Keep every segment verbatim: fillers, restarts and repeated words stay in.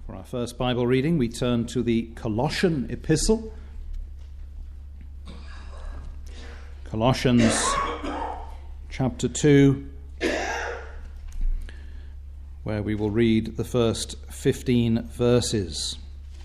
For our first Bible reading, we turn to the Colossian epistle. Colossians chapter two, where we will read the first fifteen verses.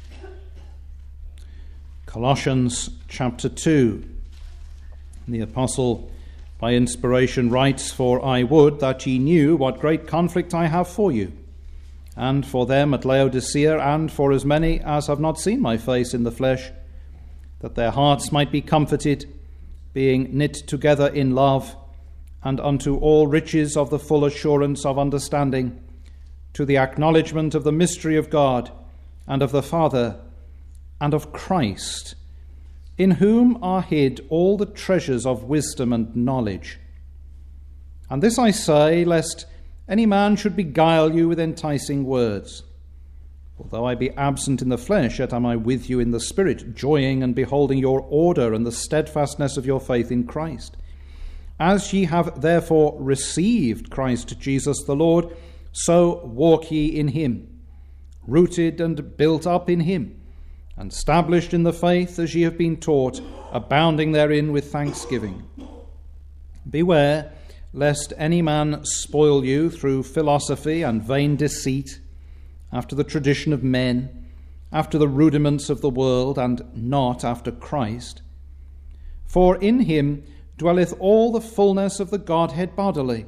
Colossians chapter two. The apostle, by inspiration, writes, "For I would that ye knew what great conflict I have for you, and for them at Laodicea, and for as many as have not seen my face in the flesh, that their hearts might be comforted, being knit together in love, and unto all riches of the full assurance of understanding, to the acknowledgement of the mystery of God, and of the Father, and of Christ, in whom are hid all the treasures of wisdom and knowledge. And this I say, lest any man should beguile you with enticing words. Although I be absent in the flesh, yet am I with you in the spirit, joying and beholding your order and the steadfastness of your faith in Christ. As ye have therefore received Christ Jesus the Lord, so walk ye in him, rooted and built up in him, and established in the faith as ye have been taught, abounding therein with thanksgiving. Beware lest any man spoil you through philosophy and vain deceit, after the tradition of men, after the rudiments of the world, and not after Christ. For in him dwelleth all the fullness of the Godhead bodily.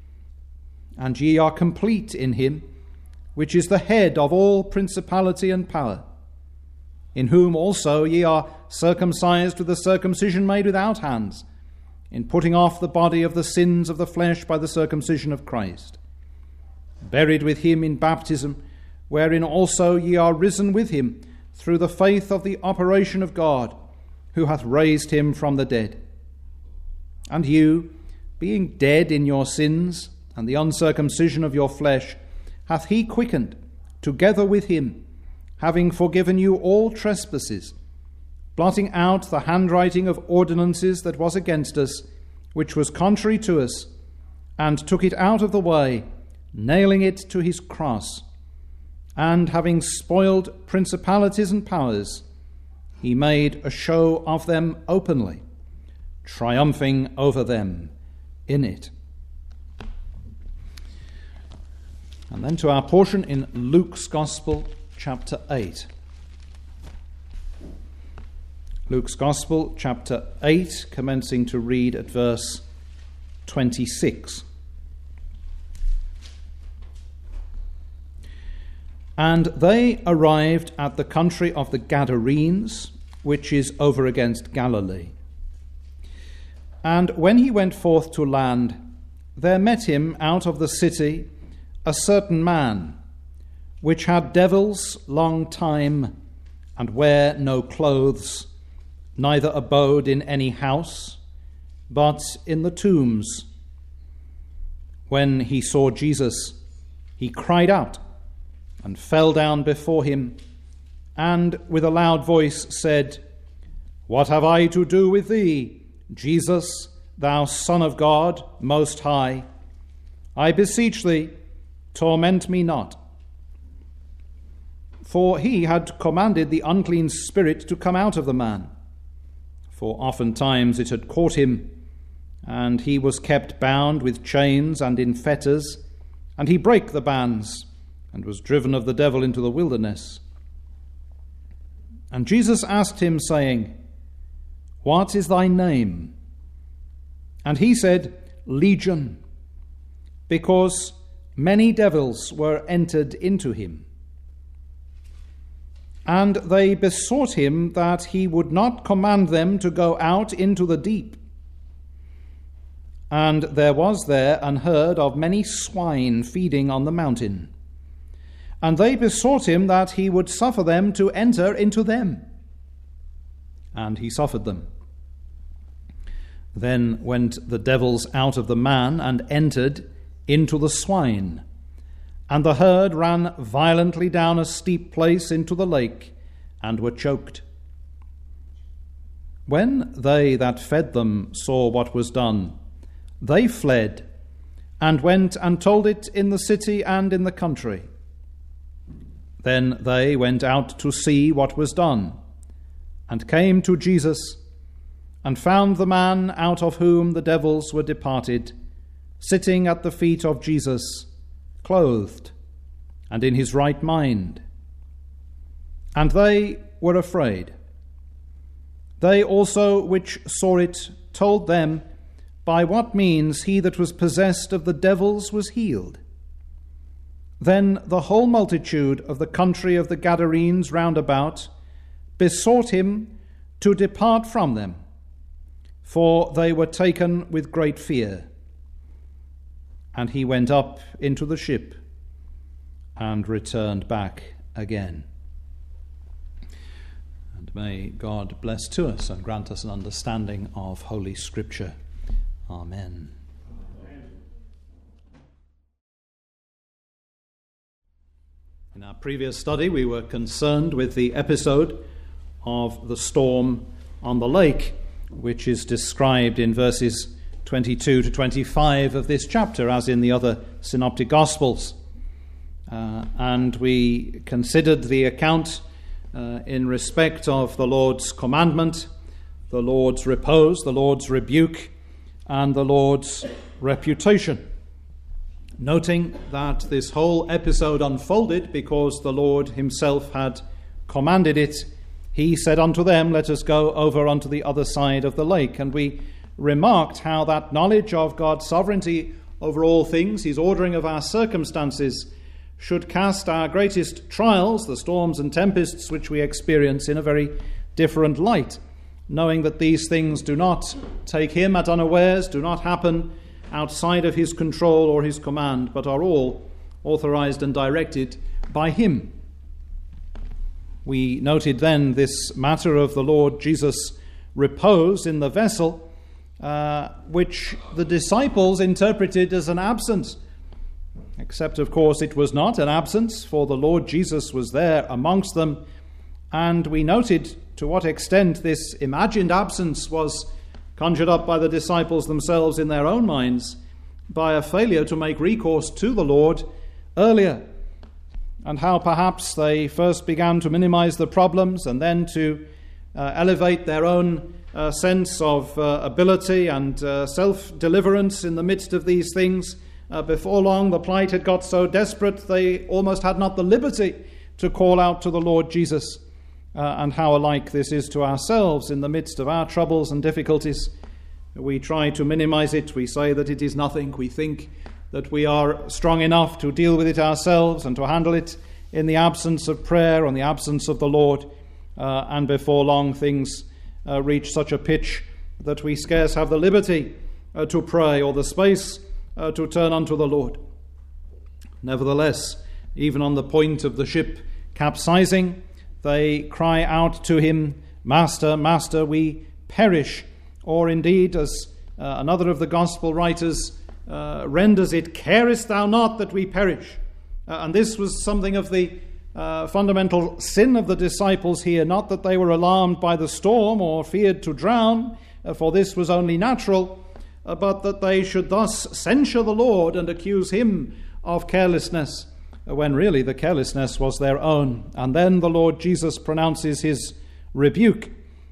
And ye are complete in him, which is the head of all principality and power, in whom also ye are circumcised with a circumcision made without hands, in putting off the body of the sins of the flesh by the circumcision of Christ, buried with him in baptism, wherein also ye are risen with him through the faith of the operation of God, who hath raised him from the dead. And you, being dead in your sins and the uncircumcision of your flesh, hath he quickened together with him, having forgiven you all trespasses, blotting out the handwriting of ordinances that was against us, which was contrary to us, and took it out of the way, nailing it to his cross. And having spoiled principalities and powers, he made a show of them openly, triumphing over them in it." And then to our portion in Luke's Gospel, chapter eight. Luke's Gospel, chapter eight, commencing to read at verse twenty-six. "And they arrived at the country of the Gadarenes, which is over against Galilee. And when he went forth to land, there met him out of the city a certain man, which had devils long time, and wear no clothes, neither abode in any house, but in the tombs. When he saw Jesus, he cried out, and fell down before him, and with a loud voice said, What have I to do with thee, Jesus, thou Son of God Most High? I beseech thee, torment me not. For he had commanded the unclean spirit to come out of the man. For oftentimes it had caught him, and he was kept bound with chains and in fetters, and he brake the bands, and was driven of the devil into the wilderness. And Jesus asked him, saying, What is thy name? And he said, Legion, because many devils were entered into him. And they besought him that he would not command them to go out into the deep. And there was there an herd of many swine feeding on the mountain. And they besought him that he would suffer them to enter into them. And he suffered them. Then went the devils out of the man and entered into the swine. And the herd ran violently down a steep place into the lake, and were choked. When they that fed them saw what was done, they fled, and went and told it in the city and in the country. Then they went out to see what was done, and came to Jesus, and found the man out of whom the devils were departed, sitting at the feet of Jesus, clothed, and in his right mind. And they were afraid. They also which saw it told them by what means he that was possessed of the devils was healed. Then the whole multitude of the country of the Gadarenes round about besought him to depart from them, for they were taken with great fear. And he went up into the ship and returned back again. And may God bless to us and grant us an understanding of Holy Scripture. Amen. In our previous study, we were concerned with the episode of the storm on the lake, which is described in verses twenty-two to twenty-five of this chapter, as in the other synoptic Gospels. Uh, and we considered the account uh, in respect of the Lord's commandment, the Lord's repose, the Lord's rebuke, and the Lord's reputation. Noting that this whole episode unfolded because the Lord himself had commanded it, he said unto them, "Let us go over unto the other side of the lake." And we remarked how that knowledge of God's sovereignty over all things, his ordering of our circumstances, should cast our greatest trials, the storms and tempests which we experience, in a very different light, knowing that these things do not take him at unawares, do not happen outside of his control or his command, but are all authorized and directed by him. We noted then this matter of the Lord Jesus' repose in the vessel, uh, which the disciples interpreted as an absence, except, of course, it was not an absence, for the Lord Jesus was there amongst them, and we noted to what extent this imagined absence was conjured up by the disciples themselves in their own minds by a failure to make recourse to the Lord earlier, and how perhaps they first began to minimize the problems and then to uh, elevate their own uh, sense of uh, ability and uh, self-deliverance in the midst of these things. Uh, before long, the plight had got so desperate they almost had not the liberty to call out to the Lord Jesus. Uh, and how alike this is to ourselves in the midst of our troubles and difficulties. We try to minimize it. We say that it is nothing. We think that we are strong enough to deal with it ourselves and to handle it in the absence of prayer, in the absence of the Lord. Uh, and before long, things uh, reach such a pitch that we scarce have the liberty uh, to pray or the space uh, to turn unto the Lord. Nevertheless, even on the point of the ship capsizing, they cry out to him, "Master, Master, we perish." Or indeed, as uh, another of the gospel writers uh, renders it, "Carest thou not that we perish?" Uh, and this was something of the uh, fundamental sin of the disciples here, not that they were alarmed by the storm or feared to drown, uh, for this was only natural, uh, but that they should thus censure the Lord and accuse him of carelessness, when really the carelessness was their own. And then the Lord Jesus pronounces his rebuke.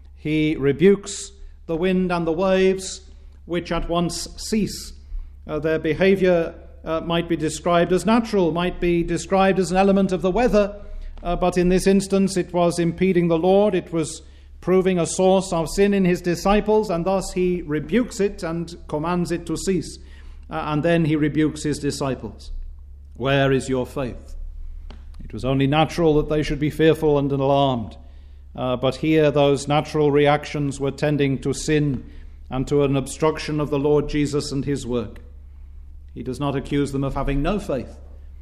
He rebukes the wind and the waves, which at once cease. Uh, their behavior uh, might be described as natural, might be described as an element of the weather, uh, but in this instance it was impeding the Lord. It was proving a source of sin in his disciples, and thus he rebukes it and commands it to cease. Uh, and then he rebukes his disciples. Where is your faith? It was only natural that they should be fearful and alarmed. Uh, but here those natural reactions were tending to sin and to an obstruction of the Lord Jesus and his work. He does not accuse them of having no faith.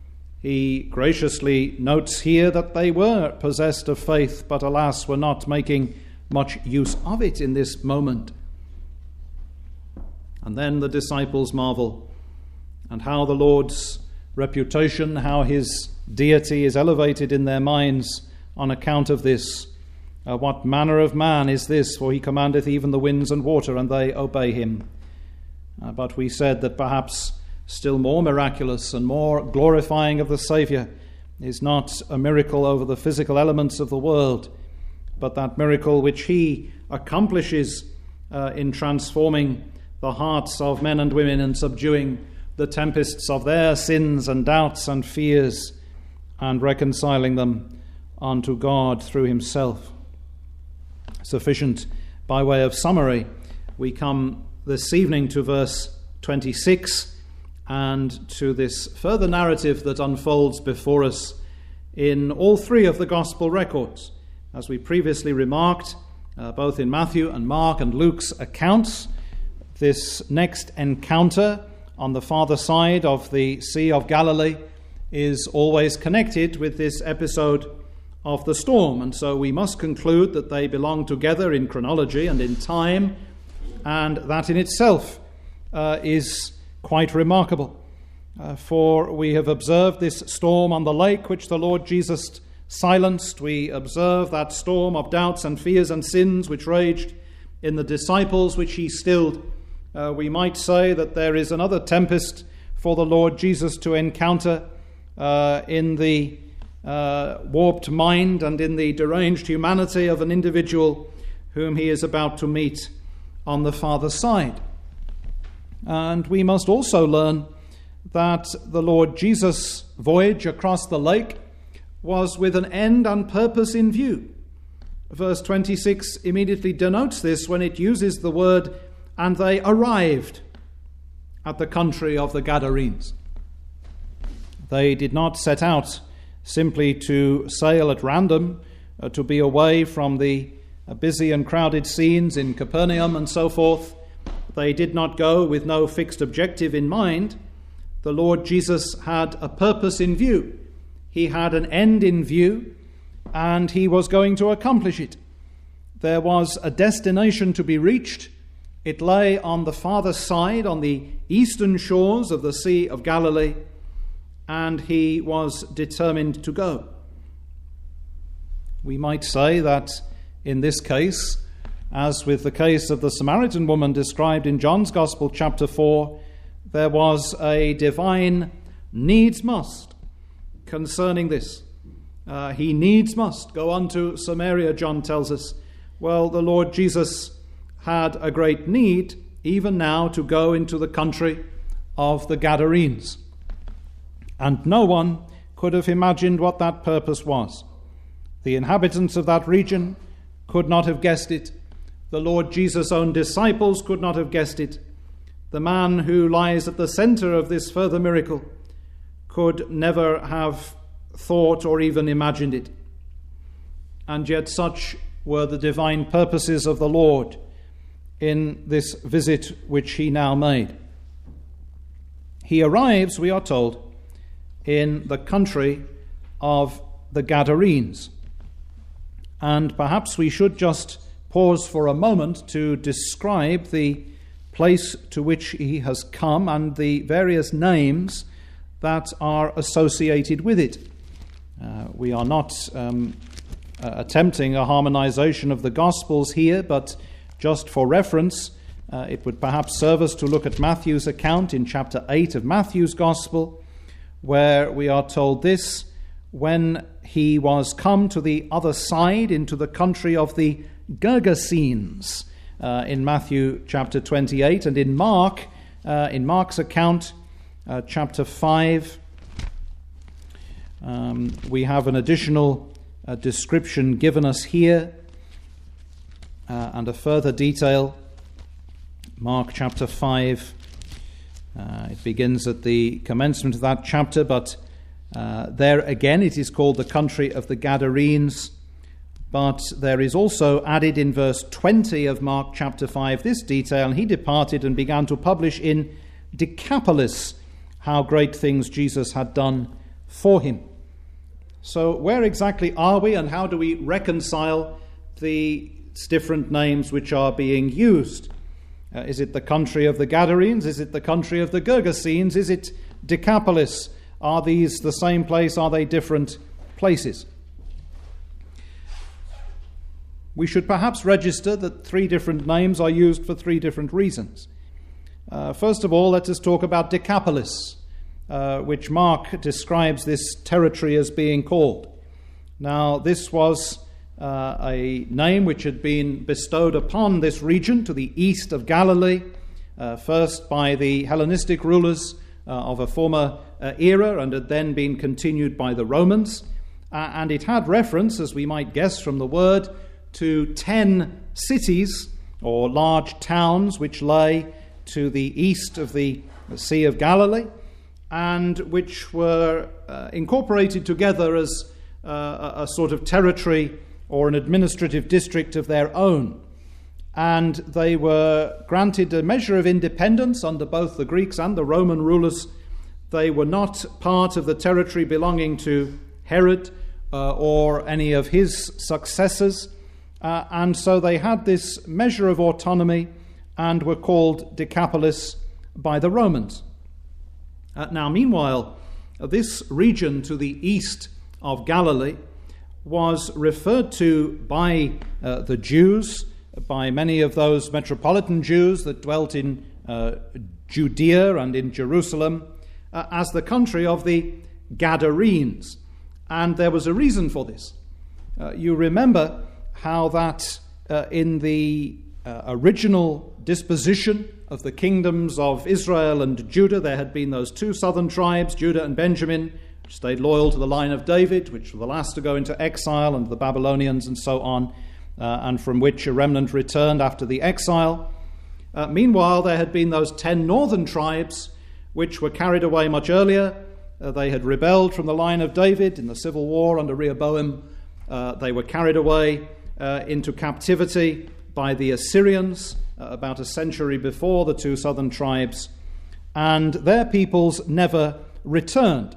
He graciously notes here that they were possessed of faith, but alas, were not making much use of it in this moment. And then the disciples marvel, and how the Lord's reputation, how his deity is elevated in their minds on account of this. Uh, what manner of man is this? For he commandeth even the winds and water, and they obey him. Uh, but we said that perhaps still more miraculous and more glorifying of the Saviour is not a miracle over the physical elements of the world, but that miracle which he accomplishes uh, in transforming the hearts of men and women and subduing the tempests of their sins and doubts and fears and reconciling them unto God through himself. Sufficient by way of summary, we come this evening to verse twenty-six and to this further narrative that unfolds before us in all three of the gospel records. As we previously remarked, uh, both in Matthew and Mark and Luke's accounts, this next encounter on the farther side of the Sea of Galilee is always connected with this episode of the storm, and so we must conclude that they belong together in chronology and in time, and that in itself uh, is quite remarkable. Uh, for we have observed this storm on the lake which the Lord Jesus silenced. We observe that storm of doubts and fears and sins which raged in the disciples, which he stilled. Uh, we might say that there is another tempest for the Lord Jesus to encounter uh, in the uh, warped mind and in the deranged humanity of an individual whom he is about to meet on the farther side. And we must also learn that the Lord Jesus' voyage across the lake was with an end and purpose in view. Verse twenty-six immediately denotes this when it uses the word, and they arrived at the country of the Gadarenes. They did not set out simply to sail at random, uh, to be away from the uh, busy and crowded scenes in Capernaum and so forth. They did not go with no fixed objective in mind. The Lord Jesus had a purpose in view. He had an end in view, and he was going to accomplish it. There was a destination to be reached. It lay on the farther side, on the eastern shores of the Sea of Galilee, and he was determined to go. We might say that in this case, as with the case of the Samaritan woman described in John's Gospel, chapter four, there was a divine needs must concerning this. Uh, he needs must go on to Samaria, John tells us. Well, the Lord Jesus had a great need, even now, to go into the country of the Gadarenes. And no one could have imagined what that purpose was. The inhabitants of that region could not have guessed it. The Lord Jesus' own disciples could not have guessed it. The man who lies at the center of this further miracle could never have thought or even imagined it. And yet such were the divine purposes of the Lord in this visit which he now made. He arrives, we are told, in the country of the Gadarenes. And perhaps we should just pause for a moment to describe the place to which he has come and the various names that are associated with it. Uh, we are not um, uh, attempting a harmonization of the Gospels here, but just for reference, uh, it would perhaps serve us to look at Matthew's account in chapter eight of Matthew's Gospel, where we are told this: when he was come to the other side into the country of the Gergesenes, uh, in Matthew chapter twenty-eight, and in Mark, uh, in Mark's account, uh, chapter five, um, we have an additional uh, description given us here, uh, and a further detail. Mark chapter five, uh, it begins at the commencement of that chapter, but uh, there again it is called the country of the Gadarenes. But there is also added in verse twenty of Mark chapter five this detail: and he departed and began to publish in Decapolis how great things Jesus had done for him. So where exactly are we, and how do we reconcile the different names which are being used? Uh, is it the country of the Gadarenes? Is it the country of the Gergesenes? Is it Decapolis? Are these the same place? Are they different places? We should perhaps register that three different names are used for three different reasons. Uh, first of all, let us talk about Decapolis. uh, which Mark describes this territory as being called. Now, this was uh, a name which had been bestowed upon this region to the east of Galilee, uh, first by the Hellenistic rulers uh, of a former uh, era, and had then been continued by the Romans. Uh, and it had reference, as we might guess from the word, to ten cities or large towns which lay to the east of the Sea of Galilee, and which were uh, incorporated together as uh, a, a sort of territory or an administrative district of their own. And they were granted a measure of independence under both the Greeks and the Roman rulers. They were not part of the territory belonging to Herod uh, or any of his successors, uh, and so they had this measure of autonomy and were called Decapolis by the Romans. Uh, now, meanwhile, uh, this region to the east of Galilee was referred to by uh, the Jews, by many of those metropolitan Jews that dwelt in uh, Judea and in Jerusalem, uh, as the country of the Gadarenes. And there was a reason for this. Uh, you remember how that uh, in the uh, original disposition of the kingdoms of Israel and Judah, there had been those two southern tribes, Judah and Benjamin, which stayed loyal to the line of David, which were the last to go into exile, and the Babylonians and so on, uh, and from which a remnant returned after the exile. Uh, meanwhile, there had been those ten northern tribes, which were carried away much earlier. Uh, they had rebelled from the line of David in the civil war under Rehoboam. Uh, they were carried away uh, into captivity by the Assyrians uh, about a century before the two southern tribes, and their peoples never returned.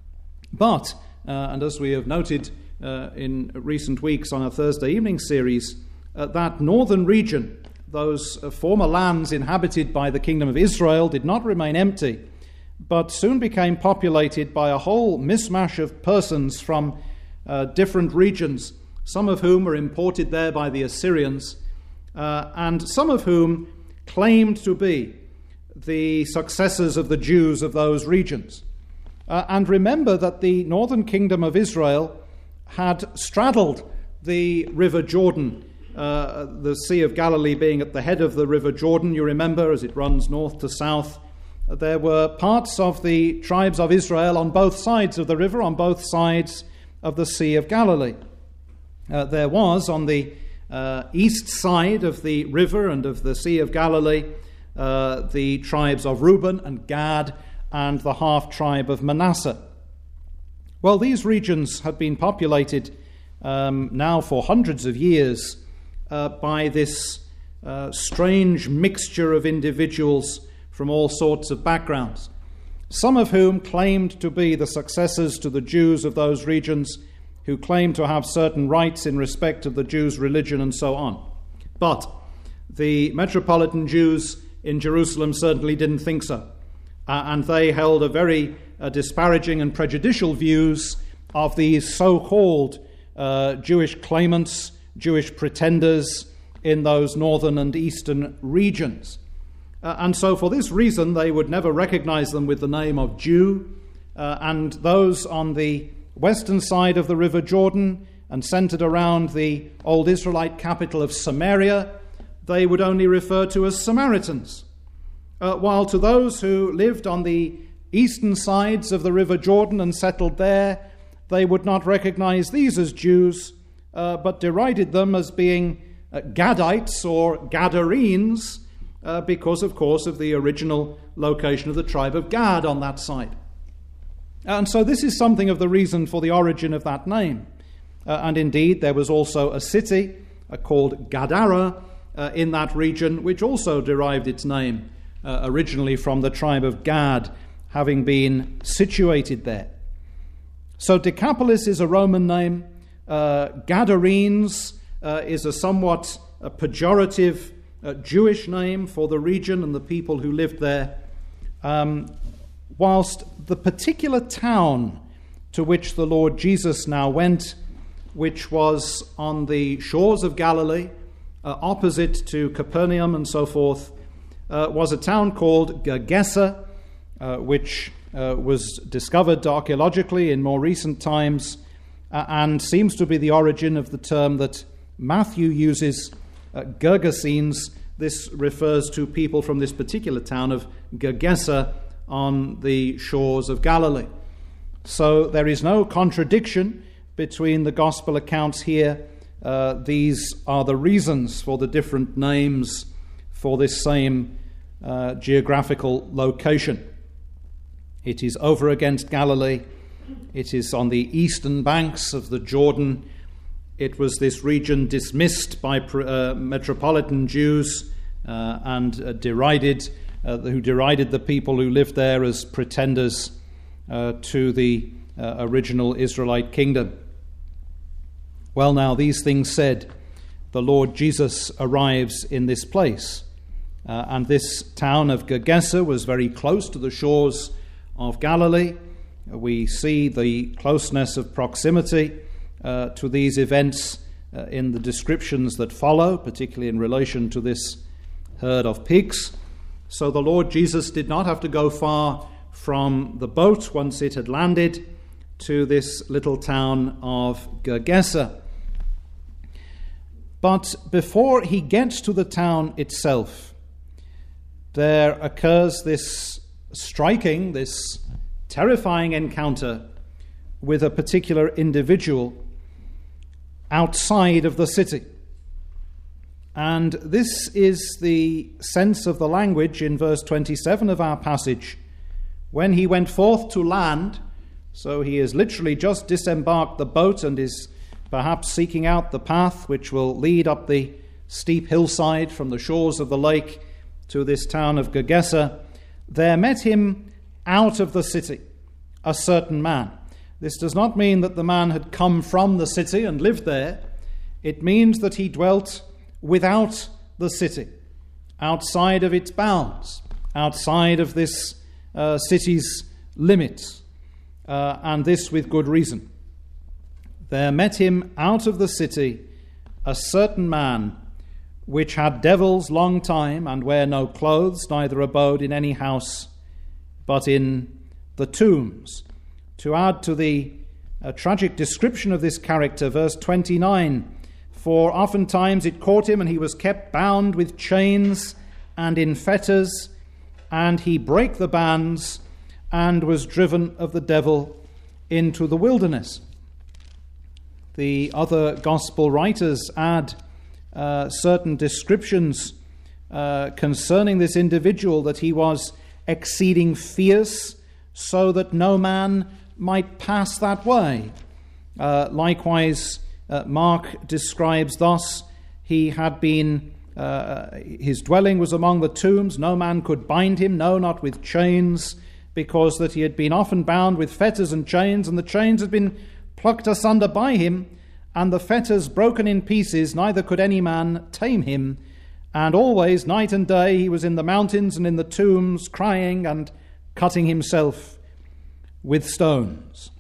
But, uh, and as we have noted uh, in recent weeks on our Thursday evening series, uh, that northern region, those uh, former lands inhabited by the kingdom of Israel, did not remain empty, but soon became populated by a whole mishmash of persons from uh, different regions, some of whom were imported there by the Assyrians, uh, and some of whom claimed to be the successors of the Jews of those regions. Uh, and remember that the northern kingdom of Israel had straddled the river Jordan, uh, the Sea of Galilee being at the head of the river Jordan, you remember, as it runs north to south. There were parts of the tribes of Israel on both sides of the river, on both sides of the Sea of Galilee. Uh, there was on the uh, east side of the river and of the Sea of Galilee uh, the tribes of Reuben and Gad and the half-tribe of Manasseh. Well, these regions had been populated um, now for hundreds of years uh, by this uh, strange mixture of individuals from all sorts of backgrounds, some of whom claimed to be the successors to the Jews of those regions, who claimed to have certain rights in respect of the Jews' religion and so on. But the metropolitan Jews in Jerusalem certainly didn't think so. Uh, and they held a very uh, disparaging and prejudicial views of these so-called uh, Jewish claimants, Jewish pretenders in those northern and eastern regions. Uh, and so for this reason, they would never recognize them with the name of Jew. Uh, and those on the western side of the River Jordan and centered around the old Israelite capital of Samaria, they would only refer to as Samaritans. Uh, while to those who lived on the eastern sides of the River Jordan and settled there, they would not recognize these as Jews, uh, but derided them as being uh, Gadites or Gadarenes, uh, because, of course, of the original location of the tribe of Gad on that side. And so this is something of the reason for the origin of that name. Uh, and indeed, there was also a city uh, called Gadara uh, in that region, which also derived its name Uh, originally from the tribe of Gad, having been situated there. So Decapolis is a Roman name. Uh, Gadarenes uh, is a somewhat uh, pejorative uh, Jewish name for the region and the people who lived there. Um, whilst the particular town to which the Lord Jesus now went, which was on the shores of Galilee, uh, opposite to Capernaum and so forth, Uh, was a town called Gergesa, uh, which uh, was discovered archaeologically in more recent times uh, and seems to be the origin of the term that Matthew uses, uh, Gergesenes. This refers to people from this particular town of Gergesa on the shores of Galilee. So there is no contradiction between the gospel accounts here. Uh, these are the reasons for the different names for this same uh, geographical location. It is over against Galilee. It is on the eastern banks of the Jordan. It was this region dismissed by uh, metropolitan Jews uh, and uh, derided, uh, who derided the people who lived there as pretenders uh, to the uh, original Israelite kingdom. Well, now, these things said, the Lord Jesus arrives in this place. Uh, and this town of Gergesa was very close to the shores of Galilee. We see the closeness of proximity uh, to these events uh, in the descriptions that follow, particularly in relation to this herd of pigs. So the Lord Jesus did not have to go far from the boat once it had landed to this little town of Gergesa. But before he gets to the town itself, there occurs this striking, this terrifying encounter with a particular individual outside of the city. And this is the sense of the language in verse twenty-seven of our passage. When he went forth to land, so he has literally just disembarked the boat and is perhaps seeking out the path which will lead up the steep hillside from the shores of the lake to this town of Gergesa, there met him out of the city a certain man. This does not mean that the man had come from the city and lived there. It means that he dwelt without the city, outside of its bounds, outside of this uh, city's limits, uh, and this with good reason. There met him out of the city a certain man, which had devils long time, and wear no clothes, neither abode in any house, but in the tombs. To add to the uh, tragic description of this character, verse twenty-nine, for oftentimes it caught him, and he was kept bound with chains and in fetters, and he brake the bands, and was driven of the devil into the wilderness. The other gospel writers add uh, certain descriptions uh, concerning this individual, that he was exceeding fierce, so that no man might pass that way. Uh, likewise, uh, Mark describes thus, he had been, uh, his dwelling was among the tombs, no man could bind him, no, not with chains, because that he had been often bound with fetters and chains, and the chains had been plucked asunder by him, and the fetters broken in pieces, neither could any man tame him. And always, night and day, he was in the mountains and in the tombs, crying and cutting himself with stones.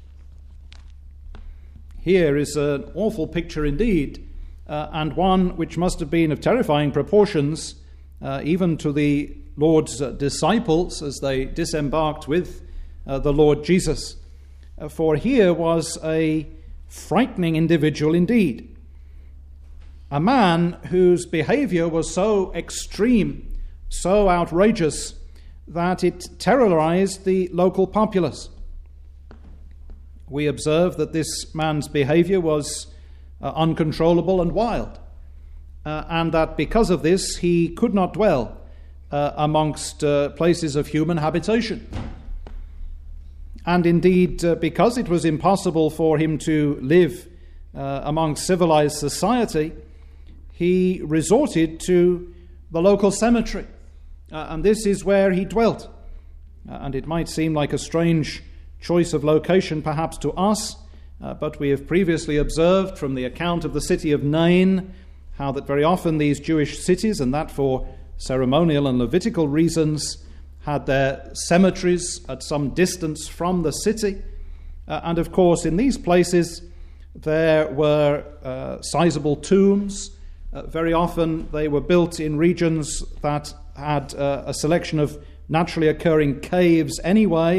Here is an awful picture indeed, uh, and one which must have been of terrifying proportions, uh, even to the Lord's uh, disciples as they disembarked with uh, the Lord Jesus. Uh, for here was a frightening individual indeed. A man whose behavior was so extreme, so outrageous, that it terrorized the local populace. We observe that this man's behavior was uh, uncontrollable and wild, uh, and that because of this he could not dwell uh, amongst uh, places of human habitation. And indeed, uh, because it was impossible for him to live uh, amongst civilized society, he resorted to the local cemetery. Uh, and this is where he dwelt. Uh, and it might seem like a strange choice of location perhaps to us, uh, but we have previously observed from the account of the city of Nain how that very often these Jewish cities, and that for ceremonial and Levitical reasons, had their cemeteries at some distance from the city. Uh, and of course, in these places, there were uh, sizable tombs. Uh, very often they were built in regions that had uh, a selection of naturally occurring caves anyway,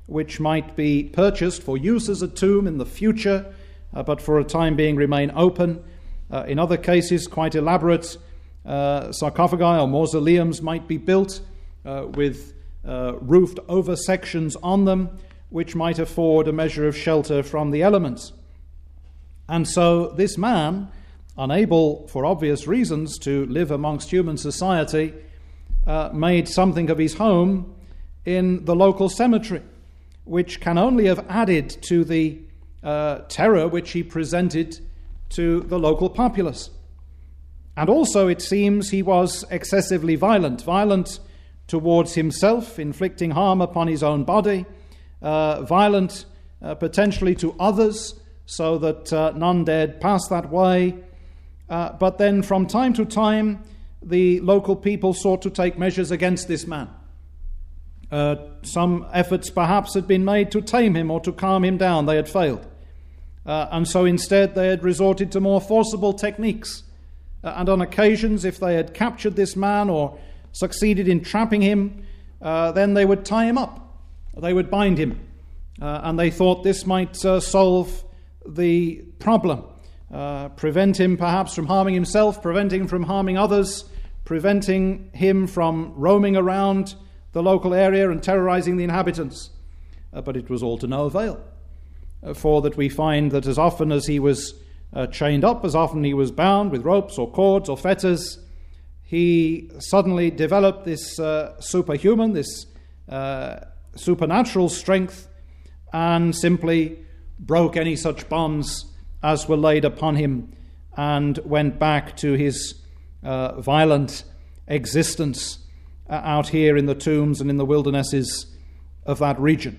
which might be purchased for use as a tomb in the future, uh, but for a time being remain open. Uh, in other cases, quite elaborate uh, sarcophagi or mausoleums might be built uh, with uh, roofed over sections on them, which might afford a measure of shelter from the elements. And so this man, unable for obvious reasons to live amongst human society, uh, made something of his home in the local cemetery, which can only have added to the uh, terror which he presented to the local populace. And also, it seems, he was excessively violent, violent towards himself, inflicting harm upon his own body, uh, violent uh, potentially to others, so that uh, none dared pass that way. Uh, but then from time to time, the local people sought to take measures against this man. Uh, some efforts perhaps had been made to tame him or to calm him down. They had failed. Uh, and so instead they had resorted to more forcible techniques. Uh, and on occasions, if they had captured this man or succeeded in trapping him, uh, then they would tie him up. They would bind him. Uh, and they thought this might uh, solve the problem. Uh, prevent him perhaps from harming himself, preventing him from harming others, preventing him from roaming around the local area and terrorizing the inhabitants. Uh, but it was all to no avail. Uh, for that we find that as often as he was uh, chained up, as often he was bound with ropes or cords or fetters, he suddenly developed this uh, superhuman, this uh, supernatural strength, and simply broke any such bonds as were laid upon him, and went back to his uh, violent existence uh, out here in the tombs and in the wildernesses of that region.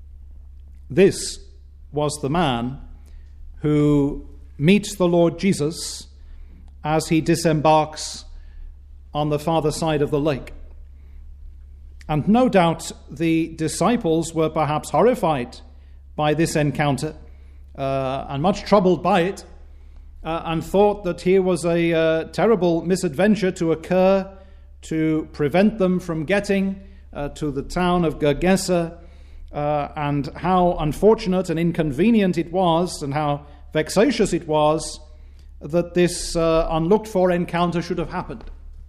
This was the man who meets the Lord Jesus as he disembarks on the farther side of the lake. And no doubt the disciples were perhaps horrified by this encounter, Uh, and much troubled by it, uh, and thought that here was a uh, terrible misadventure to occur to prevent them from getting uh, to the town of Gergesa, uh, and how unfortunate and inconvenient it was, and how vexatious it was that this uh, unlooked-for encounter should have happened.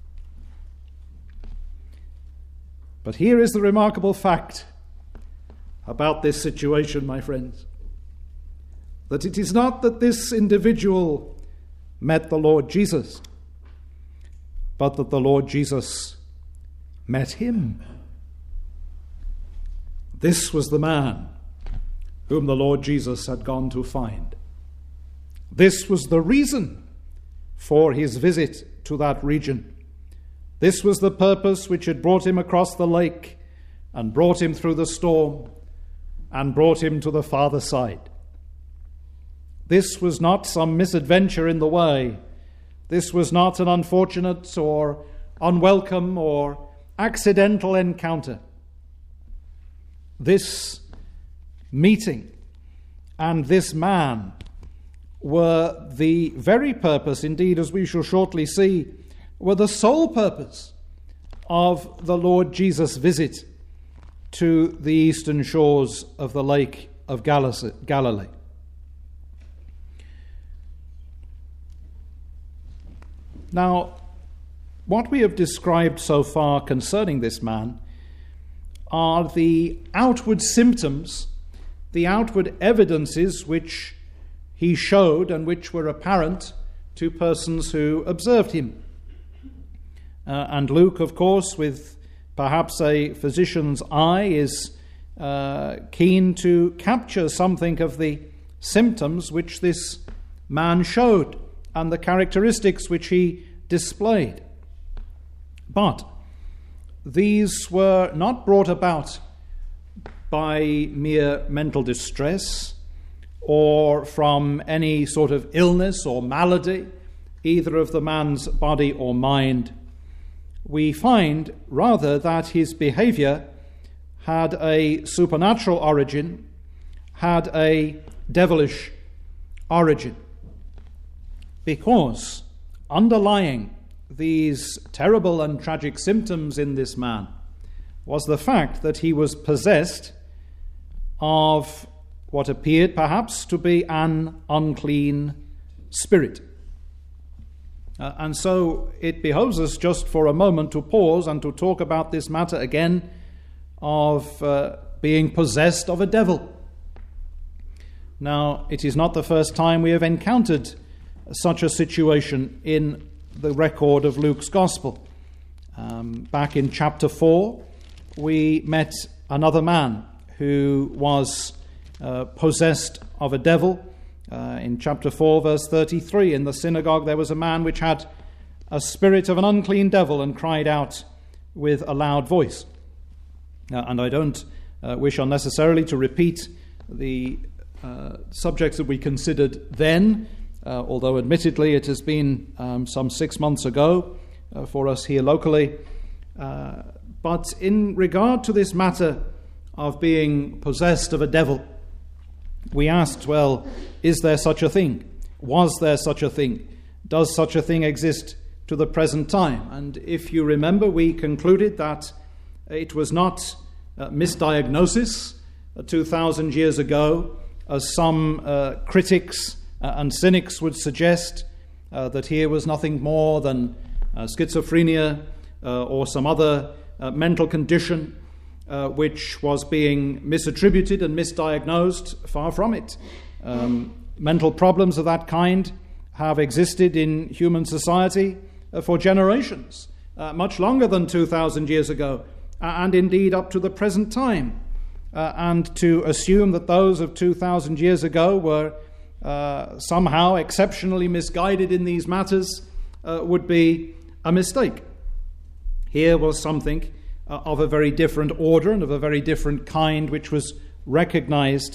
But here is the remarkable fact about this situation, my friends. That it is not that this individual met the Lord Jesus, but that the Lord Jesus met him. This was the man whom the Lord Jesus had gone to find. This was the reason for his visit to that region. This was the purpose which had brought him across the lake and brought him through the storm and brought him to the farther side. This was not some misadventure in the way. This was not an unfortunate or unwelcome or accidental encounter. This meeting and this man were the very purpose, indeed, as we shall shortly see, were the sole purpose of the Lord Jesus' visit to the eastern shores of the Lake of Galilee. Now, what we have described so far concerning this man are the outward symptoms, the outward evidences which he showed and which were apparent to persons who observed him. Uh, and Luke, of course, with perhaps a physician's eye, is uh, keen to capture something of the symptoms which this man showed and the characteristics which he displayed. But these were not brought about by mere mental distress or from any sort of illness or malady, either of the man's body or mind. We find rather that his behavior had a supernatural origin, had a devilish origin, because underlying these terrible and tragic symptoms in this man was the fact that he was possessed of what appeared perhaps to be an unclean spirit. Uh, and so it behoves us just for a moment to pause and to talk about this matter again of uh, being possessed of a devil. Now, it is not the first time we have encountered such a situation in the record of Luke's Gospel. Um, back in chapter four, we met another man who was uh, possessed of a devil. Uh, in chapter four, verse thirty-three, in the synagogue there was a man which had a spirit of an unclean devil and cried out with a loud voice. Uh, and I don't uh, wish unnecessarily to repeat the uh, subjects that we considered then, uh, although admittedly it has been um, some six months ago uh, for us here locally. Uh, but in regard to this matter of being possessed of a devil, we asked, well, is there such a thing? Was there such a thing? Does such a thing exist to the present time? And if you remember, we concluded that it was not uh, misdiagnosis uh, two thousand years ago, as some uh, critics uh, and cynics would suggest, uh, that here was nothing more than uh, schizophrenia uh, or some other uh, mental condition Uh, which was being misattributed and misdiagnosed. Far from it. Um, mental problems of that kind have existed in human society uh, for generations, uh, much longer than two thousand years ago, uh, and indeed up to the present time. Uh, and to assume that those of two thousand years ago were uh, somehow exceptionally misguided in these matters uh, would be a mistake. Here was something Uh, of a very different order and of a very different kind, which was recognized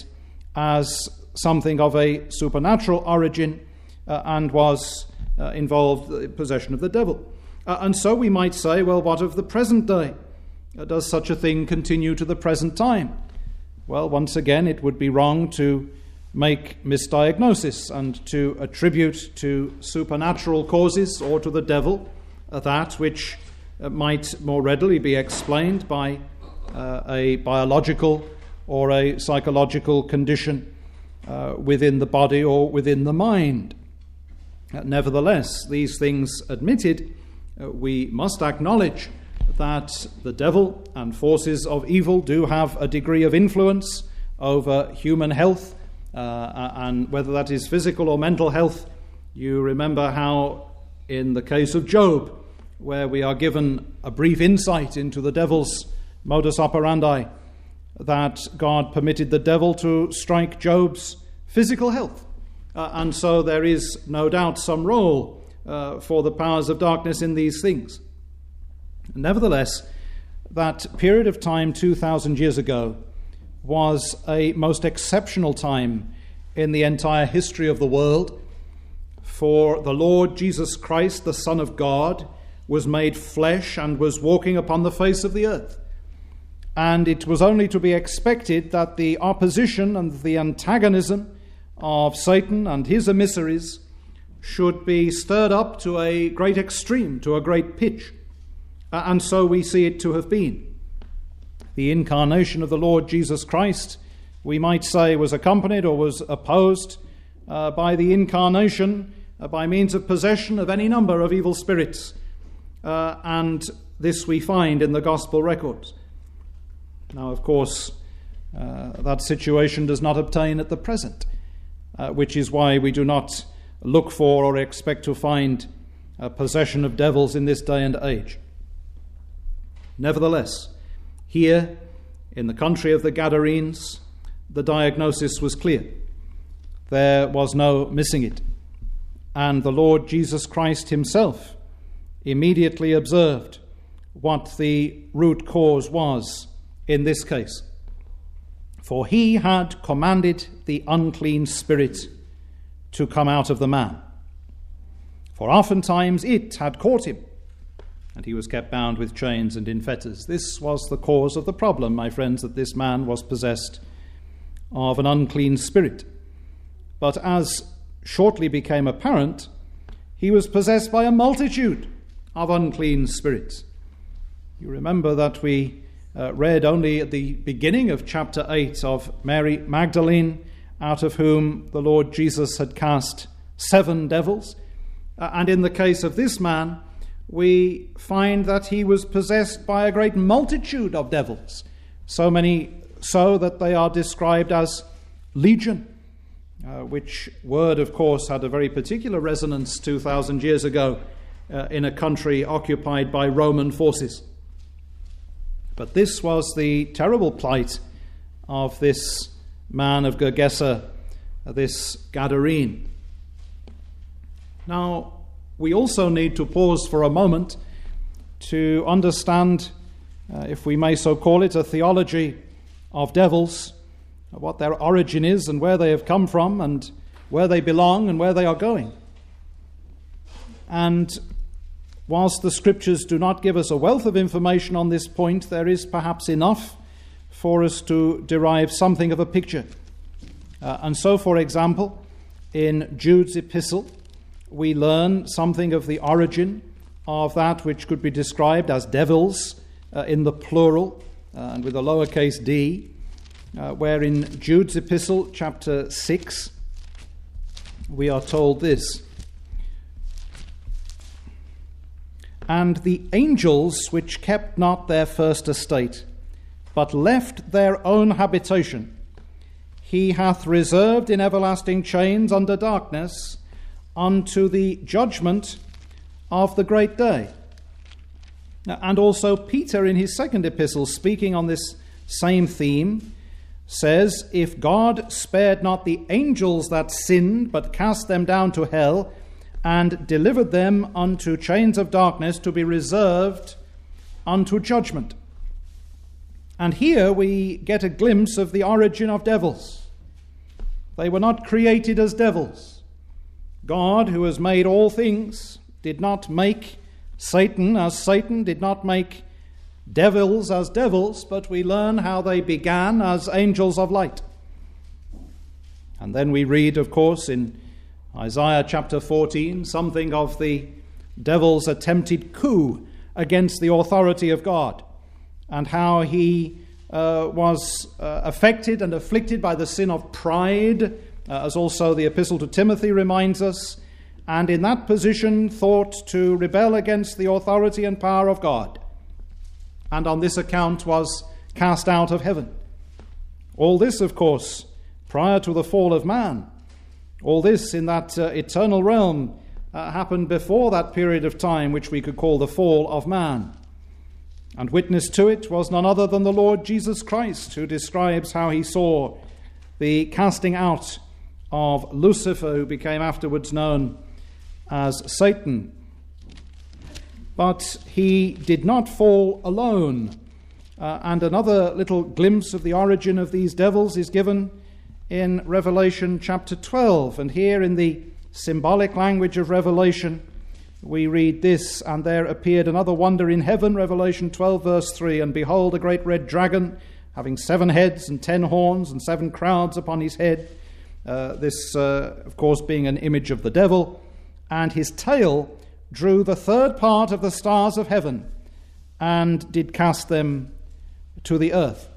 as something of a supernatural origin uh, and was uh, involved in the possession of the devil. Uh, and so we might say, well, what of the present day? Uh, does such a thing continue to the present time? Well, once again, it would be wrong to make misdiagnosis and to attribute to supernatural causes or to the devil uh, that which Uh, might more readily be explained by uh, a biological or a psychological condition uh, within the body or within the mind. Uh, nevertheless, these things admitted, uh, we must acknowledge that the devil and forces of evil do have a degree of influence over human health, uh, and whether that is physical or mental health. You remember how in the case of Job, where we are given a brief insight into the devil's modus operandi, that God permitted the devil to strike Job's physical health. Uh, and so there is no doubt some role uh, for the powers of darkness in these things. Nevertheless, that period of time two thousand years ago was a most exceptional time in the entire history of the world, for the Lord Jesus Christ, the Son of God, was made flesh and was walking upon the face of the earth. And it was only to be expected that the opposition and the antagonism of Satan and his emissaries should be stirred up to a great extreme, to a great pitch. And so we see it to have been. The incarnation of the Lord Jesus Christ, we might say, was accompanied or was opposed uh, by the incarnation uh, by means of possession of any number of evil spirits. Uh, and this we find in the gospel records. Now, of course, uh, that situation does not obtain at the present, uh, which is why we do not look for or expect to find uh, possession of devils in this day and age. Nevertheless, here in the country of the Gadarenes, the diagnosis was clear. There was no missing it. And the Lord Jesus Christ himself immediately observed what the root cause was in this case. For he had commanded the unclean spirit to come out of the man. For oftentimes it had caught him, and he was kept bound with chains and in fetters. This was the cause of the problem, my friends, that this man was possessed of an unclean spirit. But as shortly became apparent, he was possessed by a multitude of unclean spirits. You remember that we uh, read only at the beginning of chapter eight of Mary Magdalene, out of whom the Lord Jesus had cast seven devils. Uh, and in the case of this man, we find that he was possessed by a great multitude of devils, so many so that they are described as legion, uh, which word, of course, had a very particular resonance two thousand years ago uh, in a country occupied by Roman forces. But this was the terrible plight of this man of Gergesa, uh, this Gadarene. Now, we also need to pause for a moment to understand, uh, if we may so call it, a theology of devils, what their origin is and where they have come from and where they belong and where they are going. And whilst the scriptures do not give us a wealth of information on this point, there is perhaps enough for us to derive something of a picture. Uh, and so, for example, in Jude's epistle, we learn something of the origin of that which could be described as devils uh, in the plural uh, and with a lowercase d, uh, where in Jude's epistle, chapter six, we are told this: "And the angels which kept not their first estate, but left their own habitation, he hath reserved in everlasting chains under darkness, unto the judgment of the great day." And also Peter, in his second epistle, speaking on this same theme, says, "If God spared not the angels that sinned, but cast them down to hell, and delivered them unto chains of darkness to be reserved unto judgment." And here we get a glimpse of the origin of devils. They were not created as devils. God, who has made all things, did not make Satan as Satan, did not make devils as devils, but we learn how they began as angels of light. And then we read, of course, in Isaiah chapter fourteen, something of the devil's attempted coup against the authority of God, and how he uh, was uh, affected and afflicted by the sin of pride, Uh, as also the epistle to Timothy reminds us, and in that position thought to rebel against the authority and power of God, and on this account was cast out of heaven. All this, of course, prior to the fall of man. All this in that uh, eternal realm uh, happened before that period of time which we could call the fall of man. And witness to it was none other than the Lord Jesus Christ, who describes how he saw the casting out of Lucifer, who became afterwards known as Satan. But he did not fall alone. Uh, and another little glimpse of the origin of these devils is given in Revelation chapter twelve. And here in the symbolic language of Revelation, we read this: "And there appeared another wonder in heaven," Revelation twelve verse three, "and behold, a great red dragon, having seven heads and ten horns and seven crowns upon his head." Uh, this, uh, of course, being an image of the devil. "And his tail drew the third part of the stars of heaven, and did cast them to the earth."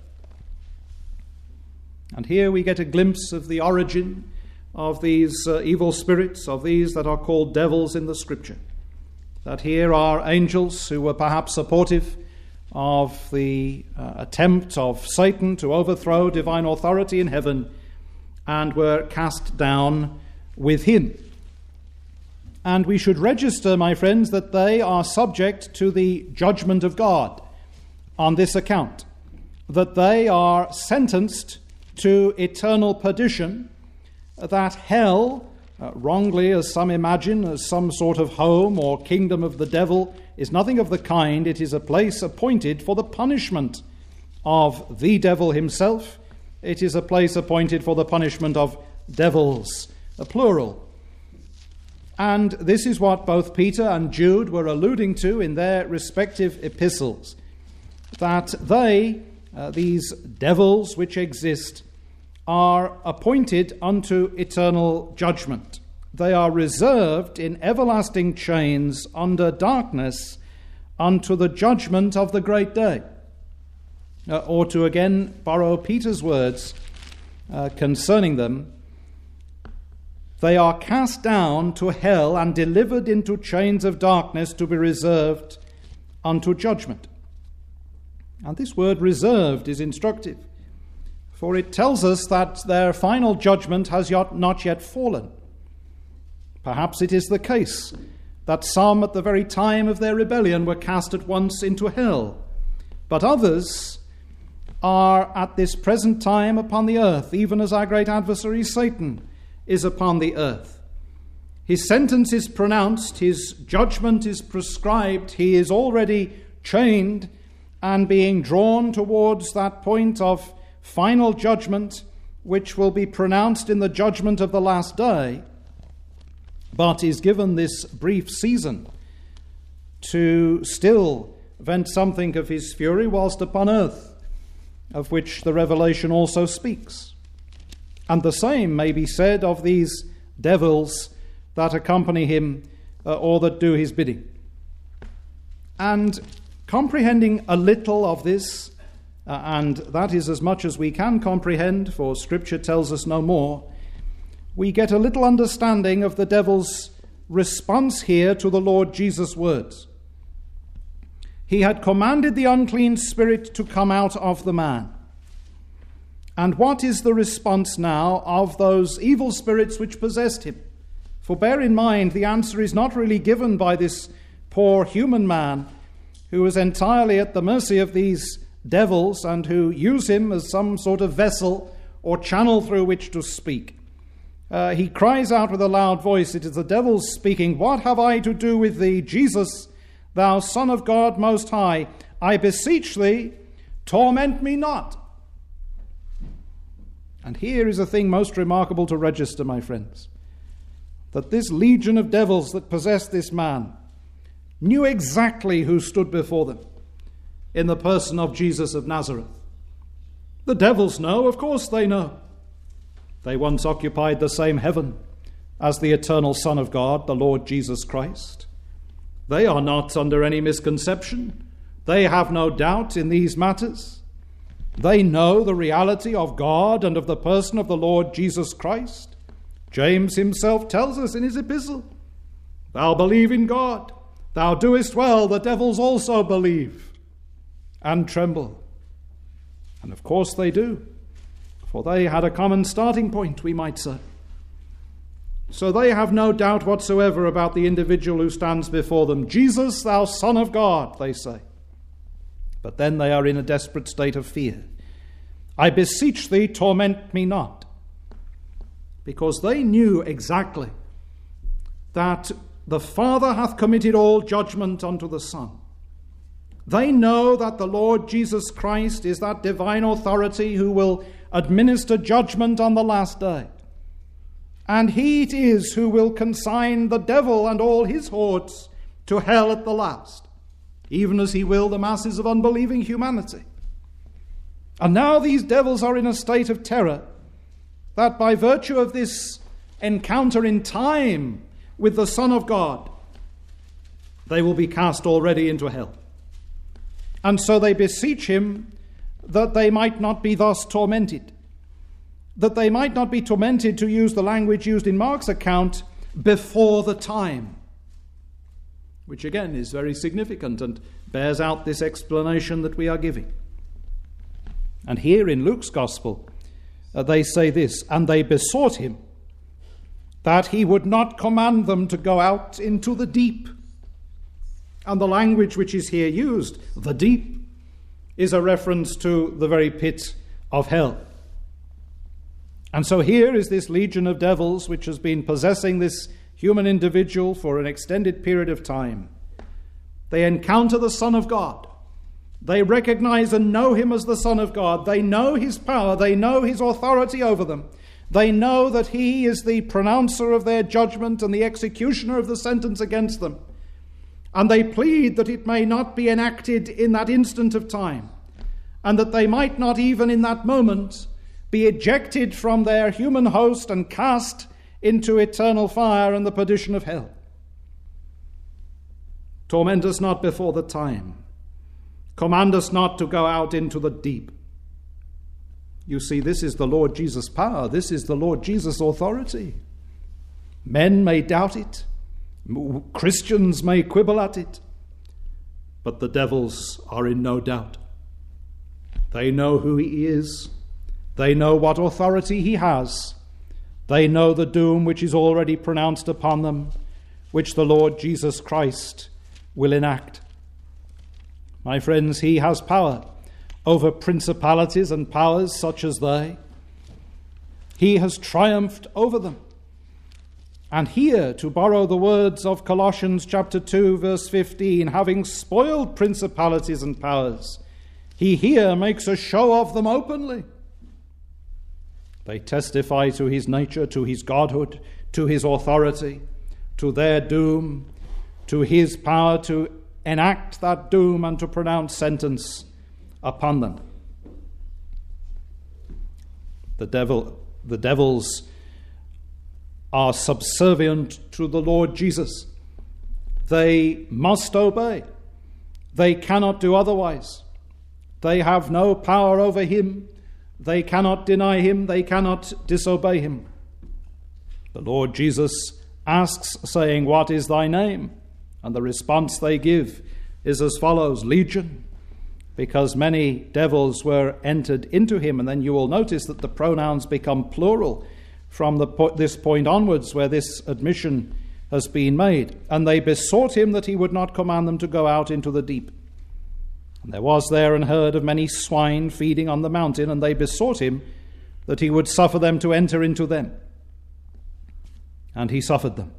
And here we get a glimpse of the origin of these uh, evil spirits, of these that are called devils in the scripture. That here are angels who were perhaps supportive of the uh, attempt of Satan to overthrow divine authority in heaven, and were cast down with him. And we should register, my friends, that they are subject to the judgment of God on this account, that they are sentenced to eternal perdition, that hell, uh, wrongly as some imagine, as some sort of home or kingdom of the devil, is nothing of the kind. It is a place appointed for the punishment of the devil himself. It is a place appointed for the punishment of devils, a plural. And this is what both Peter and Jude were alluding to in their respective epistles, that they, uh, these devils which exist, are appointed unto eternal judgment. They are reserved in everlasting chains under darkness unto the judgment of the great day. Uh, or to again borrow Peter's words uh, concerning them, they are cast down to hell and delivered into chains of darkness to be reserved unto judgment. And this word reserved is instructive, for it tells us that their final judgment has not yet fallen. Perhaps it is the case that some at the very time of their rebellion were cast at once into hell, but others are at this present time upon the earth, even as our great adversary Satan is upon the earth. His sentence is pronounced, his judgment is prescribed, he is already chained and being drawn towards that point of final judgment which will be pronounced in the judgment of the last day, but is given this brief season to still vent something of his fury whilst upon earth, of which the Revelation also speaks. And the same may be said of these devils that accompany him uh, or that do his bidding. And comprehending a little of this, uh, and that is as much as we can comprehend, for Scripture tells us no more, we get a little understanding of the devil's response here to the Lord Jesus' words. He had commanded the unclean spirit to come out of the man. And what is the response now of those evil spirits which possessed him? For bear in mind, the answer is not really given by this poor human man who is entirely at the mercy of these devils and who use him as some sort of vessel or channel through which to speak. Uh, he cries out with a loud voice, it is the devils speaking, "What have I to do with thee, Jesus, thou Son of God Most High? I beseech thee, torment me not." And here is a thing most remarkable to register, my friends, that this legion of devils that possessed this man knew exactly who stood before them in the person of Jesus of Nazareth. The devils know, of course they know. They once occupied the same heaven as the eternal Son of God, the Lord Jesus Christ. They are not under any misconception. They have no doubt in these matters. They know the reality of God and of the person of the Lord Jesus Christ. James himself tells us in his epistle, "Thou believe in God, thou doest well, the devils also believe and tremble." And of course they do, for they had a common starting point, we might say. So they have no doubt whatsoever about the individual who stands before them. "Jesus, thou Son of God," they say. But then they are in a desperate state of fear. "I beseech thee, torment me not." Because they knew exactly that the Father hath committed all judgment unto the Son. They know that the Lord Jesus Christ is that divine authority who will administer judgment on the last day. And he it is who will consign the devil and all his hordes to hell at the last, even as he will the masses of unbelieving humanity. And now these devils are in a state of terror that by virtue of this encounter in time with the Son of God, they will be cast already into hell. And so they beseech him that they might not be thus tormented, that they might not be tormented, to use the language used in Mark's account, before the time, which again is very significant and bears out this explanation that we are giving. And here in Luke's Gospel, uh, they say this, "And they besought him that he would not command them to go out into the deep." And the language which is here used, the deep, is a reference to the very pit of hell. And so here is this legion of devils which has been possessing this human individual for an extended period of time. They encounter the Son of God. They recognize and know him as the Son of God. They know his power. They know his authority over them. They know that he is the pronouncer of their judgment and the executioner of the sentence against them. And they plead that it may not be enacted in that instant of time, and that they might not even in that moment be ejected from their human host and cast into eternal fire and the perdition of hell. "Torment us not before the time. Command us not to go out into the deep. You see, this is the Lord Jesus' power. This is the Lord Jesus' authority. Men may doubt it. Christians may quibble at it. But the devils are in no doubt. They know who he is. They know what authority he has. They know the doom which is already pronounced upon them, which the Lord Jesus Christ will enact. My friends, he has power over principalities and powers such as they. He has triumphed over them. And here, to borrow the words of Colossians chapter two, verse fifteen, having spoiled principalities and powers, he here makes a show of them openly. They testify to his nature, to his godhood, to his authority, to their doom, to his power to enact that doom and to pronounce sentence upon them. The devil, the devils are subservient to the Lord Jesus. They must obey. They cannot do otherwise. They have no power over him. They cannot deny him. They cannot disobey him. The Lord Jesus asks, saying, "What is thy name?" And the response they give is as follows: Legion, because many devils were entered into him. And then you will notice that the pronouns become plural from the po- this point onwards, where this admission has been made. And they besought him that he would not command them to go out into the deep. And there was there an herd of many swine feeding on the mountain, and they besought him that he would suffer them to enter into them. And he suffered them.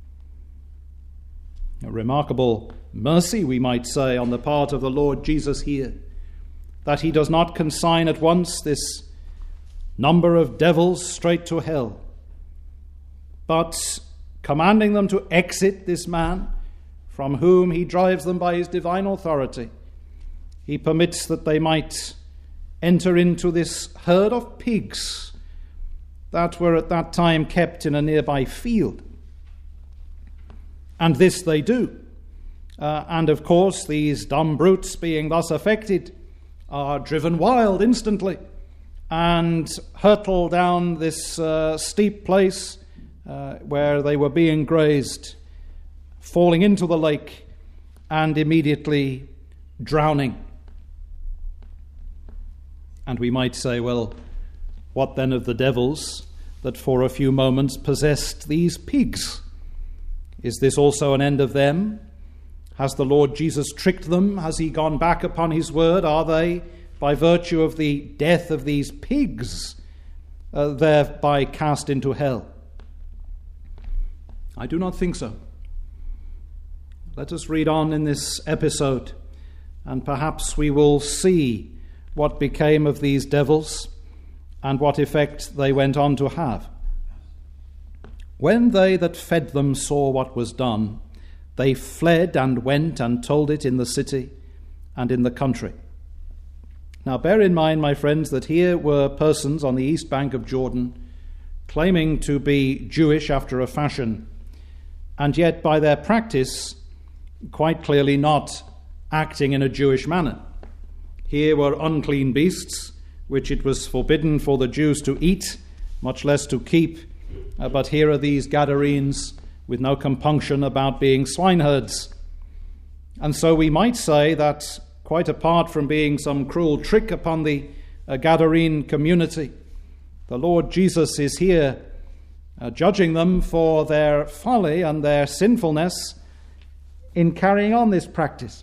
A remarkable mercy, we might say, on the part of the Lord Jesus here, that he does not consign at once this number of devils straight to hell, but commanding them to exit this man, from whom he drives them by his divine authority, he permits that they might enter into this herd of pigs that were at that time kept in a nearby field. And this they do. Uh, and of course, these dumb brutes, being thus affected, are driven wild instantly and hurtle down this uh, steep place uh, where they were being grazed, falling into the lake and immediately drowning. And we might say, well, what then of the devils that for a few moments possessed these pigs? Is this also an end of them? Has the Lord Jesus tricked them? Has he gone back upon his word? Are they, by virtue of the death of these pigs, uh, thereby cast into hell? I do not think so. Let us read on in this episode, and perhaps we will see what became of these devils and what effect they went on to have. When they that fed them saw what was done, they fled and went and told it in the city and in the country. Now bear in mind, my friends, that here were persons on the east bank of Jordan claiming to be Jewish after a fashion, and yet by their practice quite clearly not acting in a Jewish manner. Here were unclean beasts, which it was forbidden for the Jews to eat, much less to keep. Uh, but here are these Gadarenes with no compunction about being swineherds. And so we might say that, quite apart from being some cruel trick upon the uh, Gadarene community, the Lord Jesus is here uh, judging them for their folly and their sinfulness in carrying on this practice.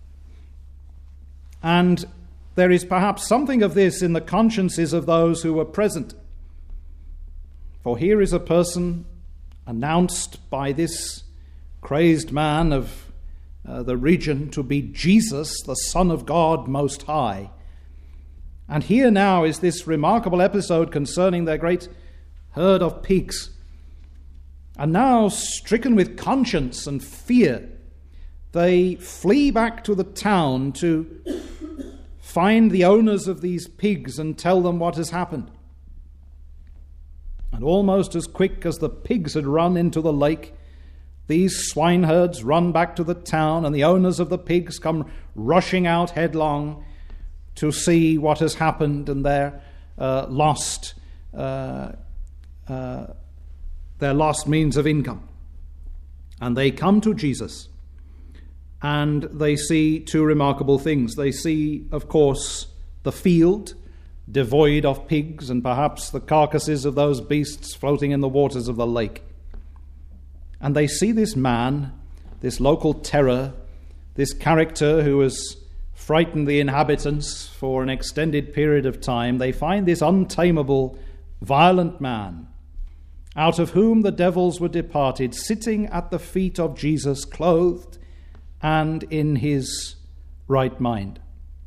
And there is perhaps something of this in the consciences of those who were present. For here is a person announced by this crazed man of uh, the region to be Jesus, the Son of God Most High. And here now is this remarkable episode concerning their great herd of pigs. And now, stricken with conscience and fear, they flee back to the town to find the owners of these pigs and tell them what has happened. And almost as quick as the pigs had run into the lake, these swineherds run back to the town, and the owners of the pigs come rushing out headlong to see what has happened and their uh, lost uh, uh, their lost means of income. And they come to Jesus, and they see two remarkable things. They see, of course, the field devoid of pigs, and perhaps the carcasses of those beasts floating in the waters of the lake. And they see this man, this local terror, this character who has frightened the inhabitants for an extended period of time. They find this untamable, violent man, out of whom the devils were departed, sitting at the feet of Jesus, clothed and in his right mind.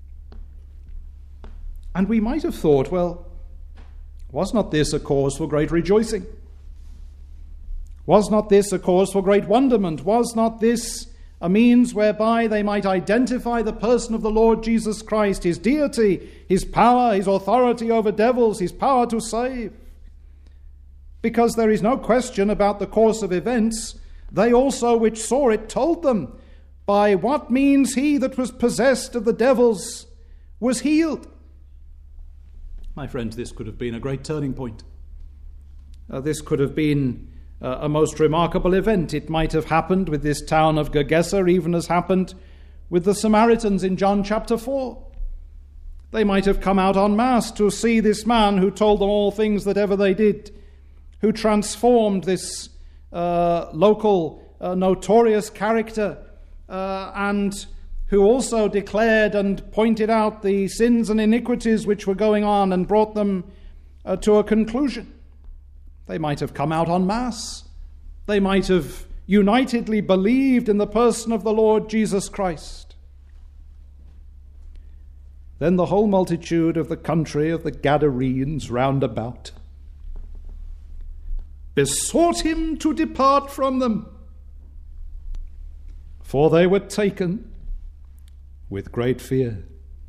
And we might have thought, well, was not this a cause for great rejoicing? Was not this a cause for great wonderment? Was not this a means whereby they might identify the person of the Lord Jesus Christ, his deity, his power, his authority over devils, his power to save? Because there is no question about the course of events. They also which saw it told them by what means he that was possessed of the devils was healed. My friends, this could have been a great turning point. Uh, this could have been uh, a most remarkable event. It might have happened with this town of Gergesa, even as happened with the Samaritans in John chapter four. They might have come out en masse to see this man who told them all things that ever they did, who transformed this uh, local uh, notorious character uh, and who also declared and pointed out the sins and iniquities which were going on and brought them uh, to a conclusion. They might have come out en masse. They might have unitedly believed in the person of the Lord Jesus Christ. Then the whole multitude of the country of the Gadarenes round about besought him to depart from them, for they were taken with great fear.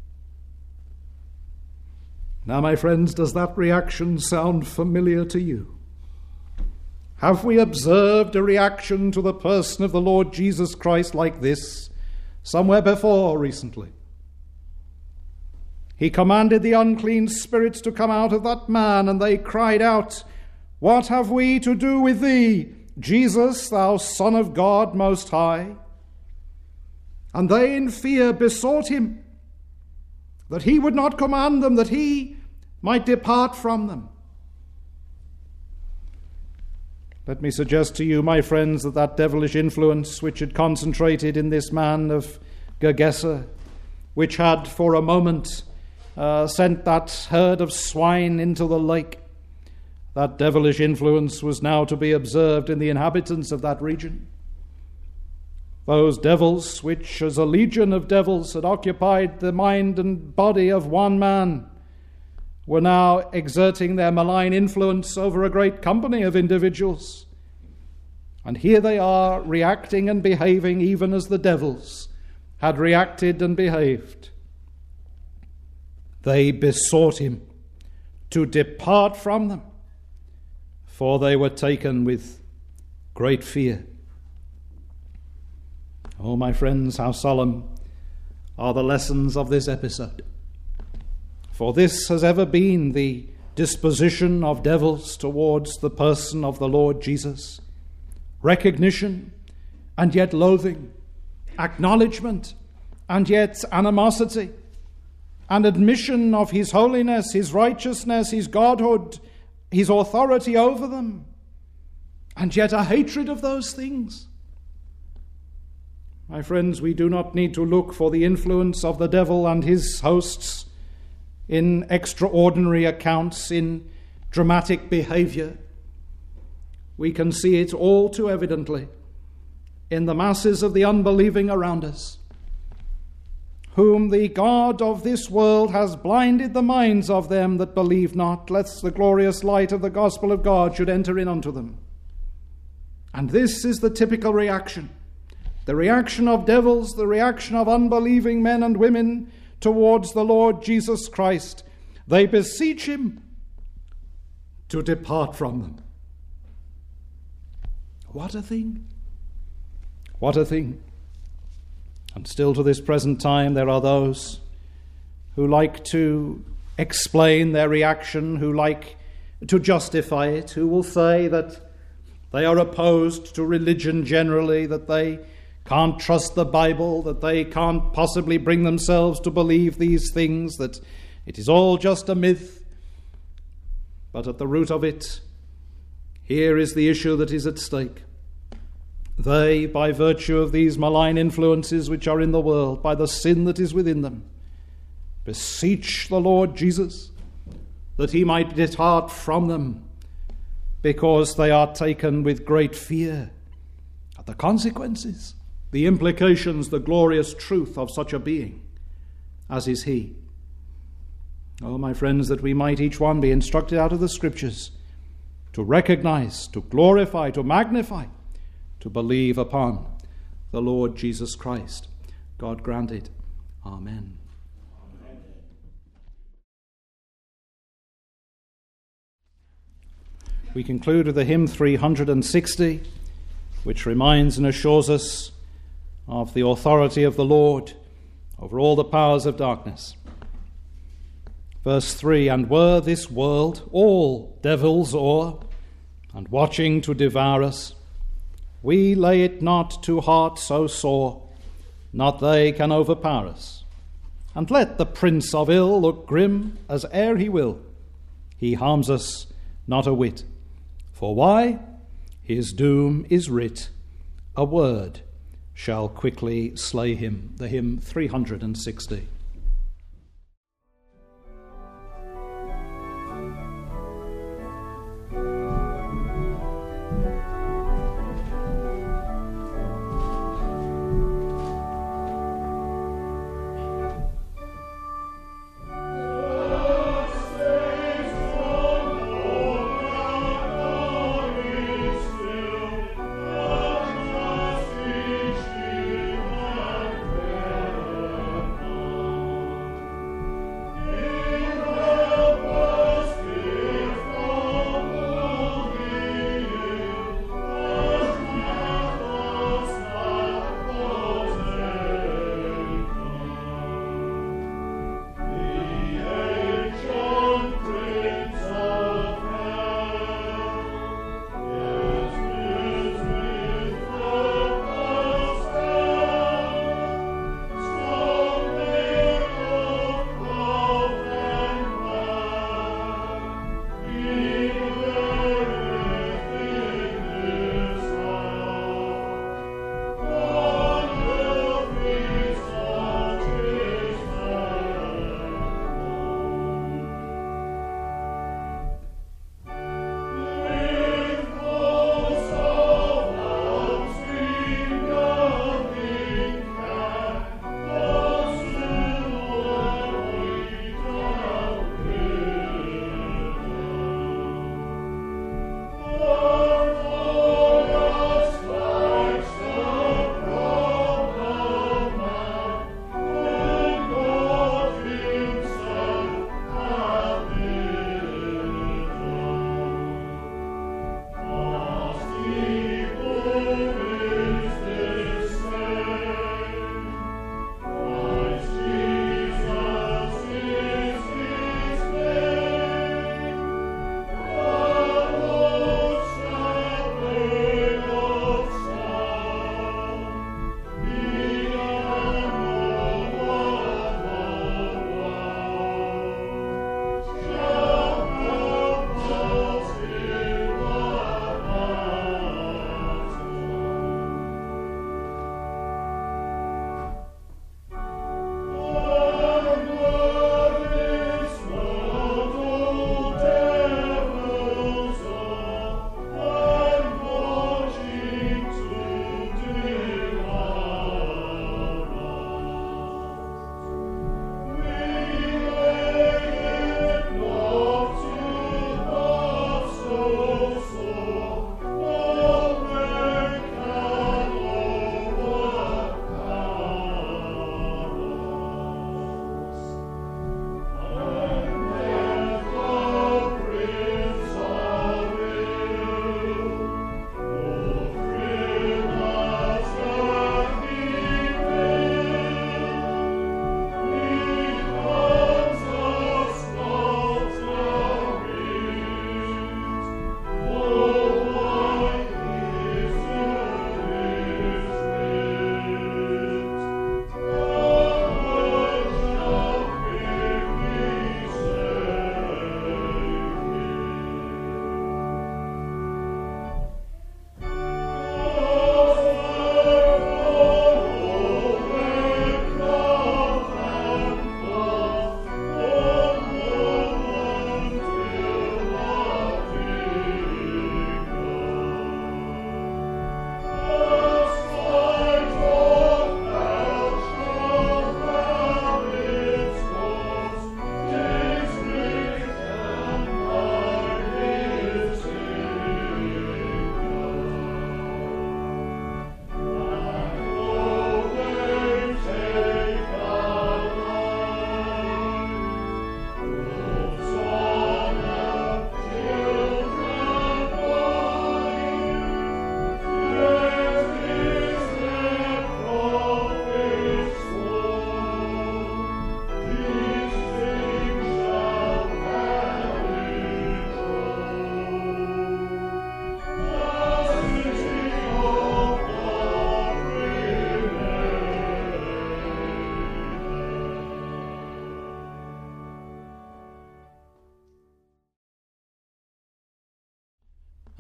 Now, my friends, does that reaction sound familiar to you? Have we observed a reaction to the person of the Lord Jesus Christ like this somewhere before recently? He commanded the unclean spirits to come out of that man, and they cried out, "What have we to do with thee, Jesus, thou Son of God Most High?" And they in fear besought him that he would not command them, that he might depart from them. Let me suggest to you, my friends, that that devilish influence which had concentrated in this man of Gergesa, which had for a moment uh, sent that herd of swine into the lake, that devilish influence was now to be observed in the inhabitants of that region. Those devils, which as a legion of devils had occupied the mind and body of one man, were now exerting their malign influence over a great company of individuals. And here they are, reacting and behaving even as the devils had reacted and behaved. They besought him to depart from them, for they were taken with great fear. Oh, my friends, how solemn are the lessons of this episode. For this has ever been the disposition of devils towards the person of the Lord Jesus. Recognition and yet loathing, acknowledgement and yet animosity, an admission of his holiness, his righteousness, his godhood, his authority over them, and yet a hatred of those things. My friends, we do not need to look for the influence of the devil and his hosts in extraordinary accounts, in dramatic behavior. We can see it all too evidently in the masses of the unbelieving around us, whom the God of this world has blinded the minds of them that believe not, lest the glorious light of the gospel of God should enter in unto them. And this is the typical reaction. The reaction of devils, the reaction of unbelieving men and women towards the Lord Jesus Christ. They beseech him to depart from them. What a thing! What a thing! And still to this present time there are those who like to explain their reaction, who like to justify it, who will say that they are opposed to religion generally, that they can't trust the Bible, that they can't possibly bring themselves to believe these things, that it is all just a myth. But at the root of it, here is the issue that is at stake. They, by virtue of these malign influences which are in the world, by the sin that is within them, beseech the Lord Jesus that he might depart from them, because they are taken with great fear at the consequences, the implications, the glorious truth of such a being as is he. Oh, my friends, that we might each one be instructed out of the Scriptures to recognize, to glorify, to magnify, to believe upon the Lord Jesus Christ. God grant it. Amen. Amen. We conclude with the hymn three hundred sixty, which reminds and assures us of the authority of the Lord over all the powers of darkness. Verse three, and were this world all devils o'er, and watching to devour us, we lay it not to heart so sore, not they can overpower us. And let the prince of ill look grim as e'er he will, he harms us not a whit. For why? His doom is writ, a word shall quickly slay him. The hymn three hundred sixty.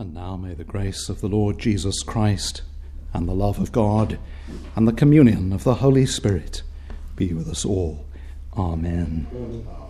And now may the grace of the Lord Jesus Christ, and the love of God, and the communion of the Holy Spirit be with us all. Amen.